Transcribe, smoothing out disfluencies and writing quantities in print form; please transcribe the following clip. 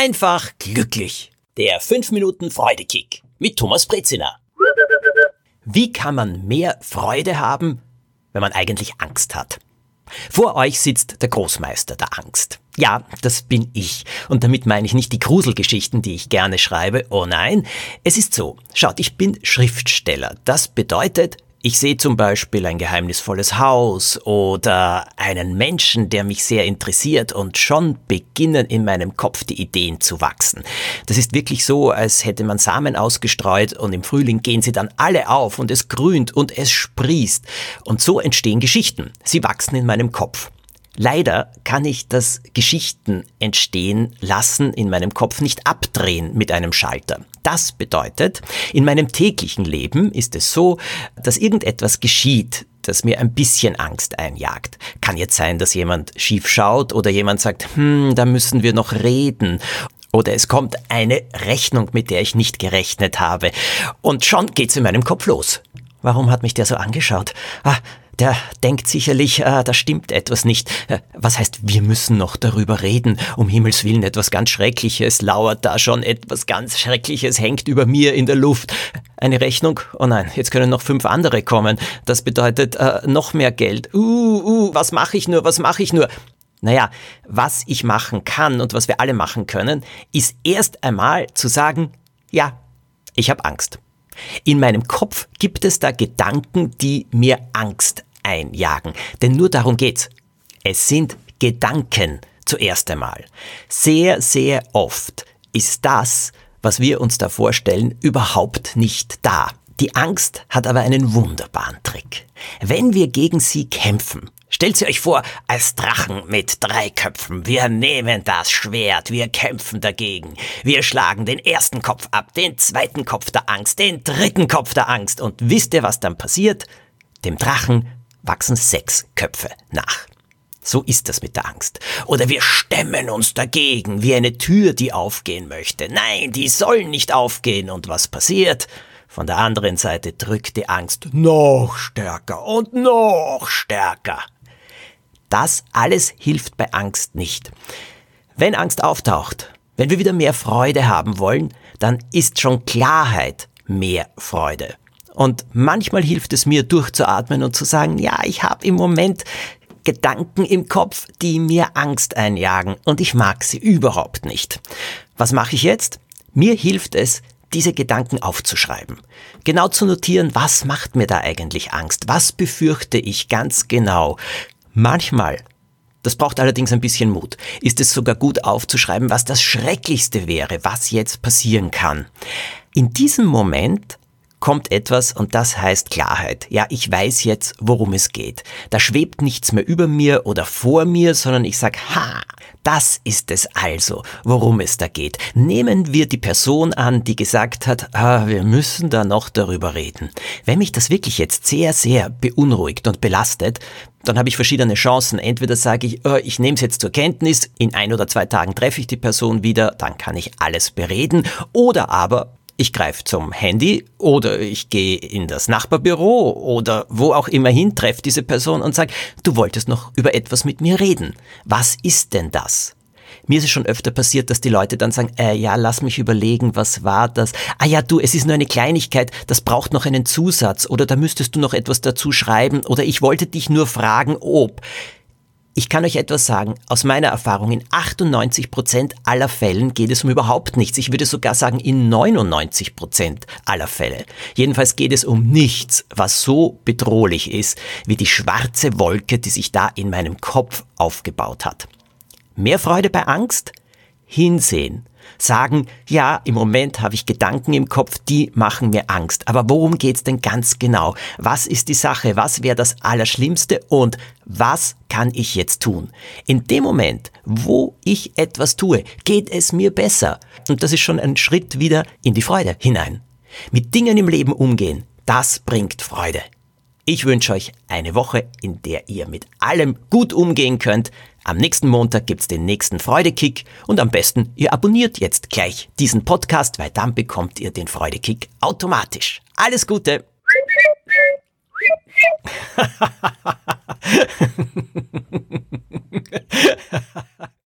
einfach glücklich. Der 5 Minuten Freudekick mit Thomas Brezina. Wie kann man mehr Freude haben, wenn man eigentlich Angst hat? Vor euch sitzt der Großmeister der Angst. Ja, das bin ich. Und damit meine ich nicht die Gruselgeschichten, die ich gerne schreibe. Oh nein, es ist so. Schaut, ich bin Schriftsteller. Das bedeutet, ich sehe zum Beispiel ein geheimnisvolles Haus oder einen Menschen, der mich sehr interessiert, und schon beginnen in meinem Kopf die Ideen zu wachsen. Das ist wirklich so, als hätte man Samen ausgestreut und im Frühling gehen sie dann alle auf und es grünt und es sprießt. Und so entstehen Geschichten. Sie wachsen in meinem Kopf. Leider kann ich das Geschichten entstehen lassen in meinem Kopf nicht abdrehen mit einem Schalter. Das bedeutet, in meinem täglichen Leben ist es so, dass irgendetwas geschieht, das mir ein bisschen Angst einjagt. Kann jetzt sein, dass jemand schief schaut oder jemand sagt, da müssen wir noch reden. Oder es kommt eine Rechnung, mit der ich nicht gerechnet habe. Und schon geht's in meinem Kopf los. Warum hat mich der so angeschaut? Der denkt sicherlich, da stimmt etwas nicht. Was heißt, wir müssen noch darüber reden? Um Himmels Willen, etwas ganz Schreckliches lauert da schon, etwas ganz Schreckliches hängt über mir in der Luft. Eine Rechnung? Oh nein, jetzt können noch 5 andere kommen. Das bedeutet noch mehr Geld. Was mache ich nur? Naja, was ich machen kann und was wir alle machen können, ist erst einmal zu sagen, ja, ich habe Angst. In meinem Kopf gibt es da Gedanken, die mir Angst einjagen. Denn nur darum geht's. Es sind Gedanken zuerst einmal. Sehr, sehr oft ist das, was wir uns da vorstellen, überhaupt nicht da. Die Angst hat aber einen wunderbaren Trick. Wenn wir gegen sie kämpfen, stellt sie euch vor, als Drachen mit 3 Köpfen. Wir nehmen das Schwert, wir kämpfen dagegen. Wir schlagen den ersten Kopf ab, den zweiten Kopf der Angst, den dritten Kopf der Angst. Und wisst ihr, was dann passiert? Dem Drachen wachsen 6 Köpfe nach. So ist das mit der Angst. Oder wir stemmen uns dagegen, wie eine Tür, die aufgehen möchte. Nein, die soll nicht aufgehen. Und was passiert? Von der anderen Seite drückt die Angst noch stärker und noch stärker. Das alles hilft bei Angst nicht. Wenn Angst auftaucht, wenn wir wieder mehr Freude haben wollen, dann ist schon Klarheit mehr Freude. Und manchmal hilft es mir, durchzuatmen und zu sagen, ja, ich habe im Moment Gedanken im Kopf, die mir Angst einjagen und ich mag sie überhaupt nicht. Was mache ich jetzt? Mir hilft es, diese Gedanken aufzuschreiben. Genau zu notieren, was macht mir da eigentlich Angst? Was befürchte ich ganz genau? Manchmal, das braucht allerdings ein bisschen Mut, ist es sogar gut aufzuschreiben, was das Schrecklichste wäre, was jetzt passieren kann. In diesem Moment kommt etwas und das heißt Klarheit. Ja, ich weiß jetzt, worum es geht. Da schwebt nichts mehr über mir oder vor mir, sondern ich sage, das ist es also, worum es da geht. Nehmen wir die Person an, die gesagt hat, wir müssen da noch darüber reden. Wenn mich das wirklich jetzt sehr, sehr beunruhigt und belastet, dann habe ich verschiedene Chancen. Entweder sage ich, ich nehme es jetzt zur Kenntnis, in 1 oder 2 Tagen treffe ich die Person wieder, dann kann ich alles bereden. Oder aber ich greife zum Handy oder ich gehe in das Nachbarbüro oder wo auch immer hin, treffe diese Person und sage, du wolltest noch über etwas mit mir reden. Was ist denn das? Mir ist es schon öfter passiert, dass die Leute dann sagen, ja, lass mich überlegen, was war das? Es ist nur eine Kleinigkeit, das braucht noch einen Zusatz oder da müsstest du noch etwas dazu schreiben oder ich wollte dich nur fragen, ob. Ich kann euch etwas sagen, aus meiner Erfahrung, in 98% aller Fällen geht es um überhaupt nichts. Ich würde sogar sagen, in 99% aller Fälle. Jedenfalls geht es um nichts, was so bedrohlich ist, wie die schwarze Wolke, die sich da in meinem Kopf aufgebaut hat. Mehr Freude bei Angst? Hinsehen. Sagen, ja, im Moment habe ich Gedanken im Kopf, die machen mir Angst. Aber worum geht's denn ganz genau? Was ist die Sache? Was wäre das Allerschlimmste? Und was kann ich jetzt tun? In dem Moment, wo ich etwas tue, geht es mir besser. Und das ist schon ein Schritt wieder in die Freude hinein. Mit Dingen im Leben umgehen, das bringt Freude. Ich wünsche euch eine Woche, in der ihr mit allem gut umgehen könnt. Am nächsten Montag gibt's den nächsten Freudekick und am besten, ihr abonniert jetzt gleich diesen Podcast, weil dann bekommt ihr den Freudekick automatisch. Alles Gute!